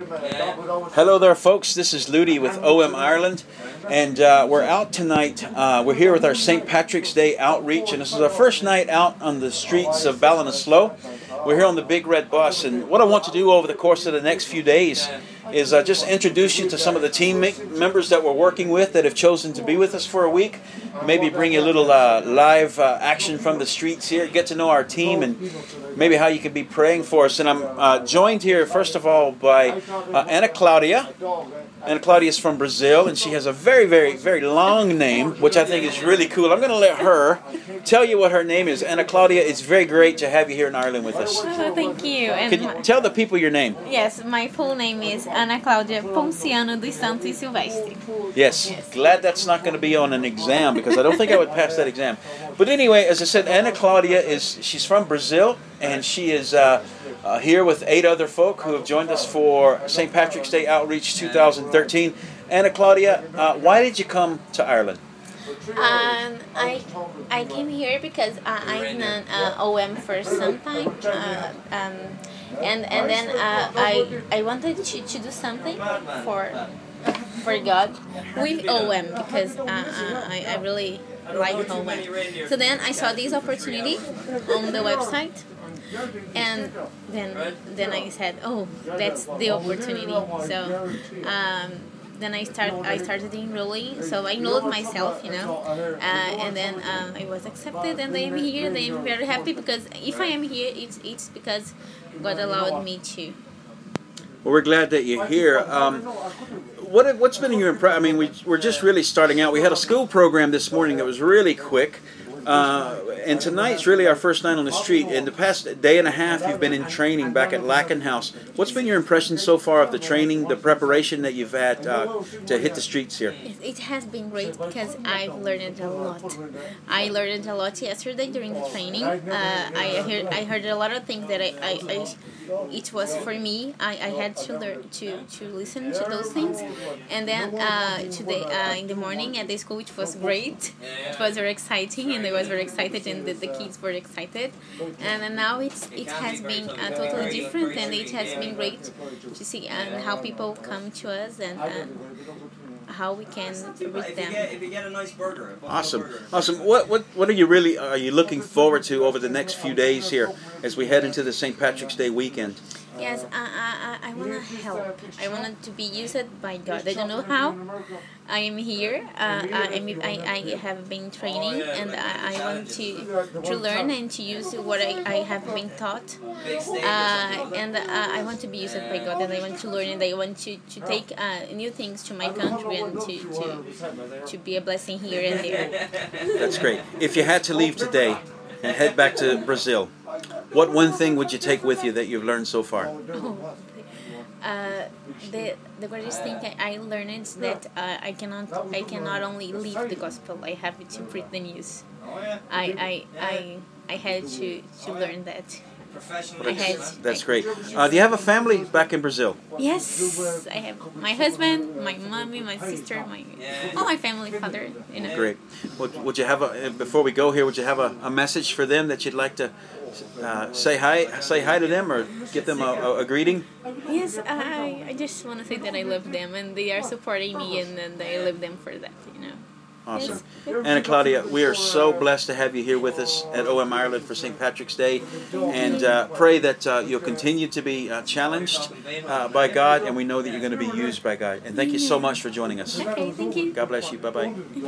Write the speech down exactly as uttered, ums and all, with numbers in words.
Hello there, folks. This is Ludi with O M Ireland, and uh, we're out tonight. Uh, we're here with our Saint Patrick's Day outreach, and this is our first night out on the streets of Ballinasloe. We're here on the Big Red Bus, and what I want to do over the course of the next few days is uh, just introduce you to some of the team members that we're working with that have chosen to be with us for a week. Maybe bring you a little uh, live uh, action from the streets here, get to know our team, and maybe how you can be praying for us. And I'm uh, joined here, first of all, by uh, Ana Claudia. Ana Claudia is from Brazil, and she has a very, very, very long name, which I think is really cool. I'm going to let her tell you what her name is. Ana Claudia, it's very great to have you here in Ireland with us. Oh, thank you. And Can you tell the people your name? Yes, my full name is Ana Claudia Ponciano dos Santos Silvestre. Yes, Yes. Glad that's not going to be on an exam, because I don't think I would pass that exam. But anyway, as I said, Ana Claudia is, she's from Brazil, and she is uh, uh, here with eight other folk who have joined us for Saint Patrick's Day Outreach two thousand thirteen. Ana Claudia, uh, why did you come to Ireland? Um, I I came here because uh, I've known uh, O M for some time, uh, um, and and then uh, I I wanted to, to do something for for God with O M because uh, uh, I I really like O M. So then I saw this opportunity on the website. And then, then I said, "Oh, that's the opportunity." So, um, then I start, I started enrolling. So I enrolled myself, you know, uh, and then um, I was accepted, and I am here. And I am very happy because if I am here, it's it's because God allowed me to. Well, we're glad that you're here. Um, what what's been your impression? I mean, we we're just really starting out. We had a school program this morning that was really quick. Uh, and tonight's really our first night on the street. In the past day and a half, you've been in training back at Lacken House. What's been your impression so far of the training, the preparation that you've had uh, to hit the streets here? It has been great because I've learned a lot. I learned a lot yesterday during the training. Uh, I heard I heard a lot of things that I, I, I it was for me. I, I had to learn to, to listen to those things, and then uh, today uh, in the morning at the school, which was great. It was very exciting, and I was very excited, and the, the kids were excited. And then now it's it has been uh, totally different, and it has been great to see and how people come to us and. and how we can reach them. Awesome, awesome. What what what are you really are you looking forward to over the next few days here as we head into the Saint Patrick's Day weekend? Yes, I I, I want to help. I want to be used by God. I don't know how. I am here. Uh, I, I I have been training, and I, I want to to learn and to use what I, I have been taught. Uh, and uh, I want to be used by God, and I want to learn, and I want to to take uh, new things to my country and to, to to be a blessing here and there. That's great. If you had to leave today and head back to Brazil, what one thing would you take with you that you've learned so far? Oh, uh, the the greatest thing I learned is that uh, I cannot I cannot only live the gospel. I have to preach the news. I I I, I had to, to learn that. I had, That's I, great. Uh, do you have a family back in Brazil? Yes, I have my husband, my mommy, my sister, my all my family, father. You know. Great. Would, would you have a before we go here? Would you have a, a message for them that you'd like to uh, say hi say hi to them or give them a, a, a greeting? Yes, I I just want to say that I love them and they are supporting me and, and I love them for that. You know. Awesome. Ana Claudia, we are so blessed to have you here with us at O M Ireland for Saint Patrick's Day, and uh, pray that uh, you'll continue to be uh, challenged uh, by God, and we know that you're going to be used by God. And thank you so much for joining us. Okay, thank you. God bless you. Bye-bye.